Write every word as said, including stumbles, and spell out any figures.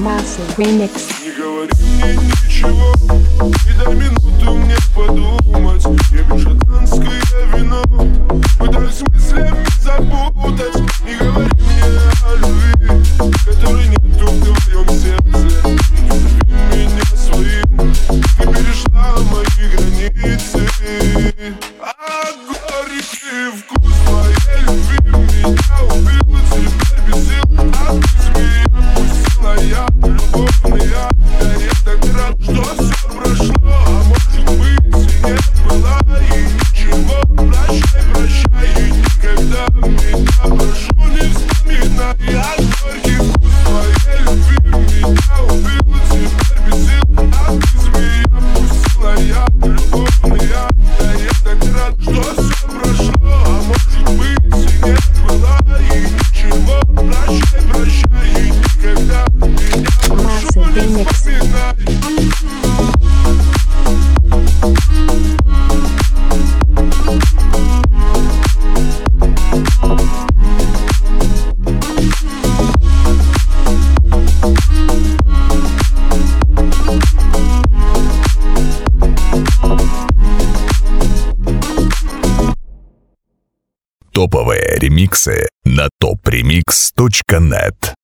Massive Remix. Не говори мне ничего, и дай минуту мне подумать. Я пью шотландское вино, пытаюсь мыслями запутать. Не говори мне о любви, которой нету в твоем сердце. Не зови меня своим, ты перешла мои границы. А горький вкус твоей любви меня убил. Теперь без сил, а ты змея пустила я. Любовный я, я так рад, что все прошло. А может быть и не было и ничего. Прощай, прощай, и никогда меня прошу не вспоминай. А горький вкус твоей любви меня убил. Теперь без сил, а ты змея пустила я. Любовный я, я так рад, что все прошло. А может быть и не было и ничего. Прощай, прощай, и никогда меня прошу не вспоминай. Топовые ремиксы на топ ремикс точка нет.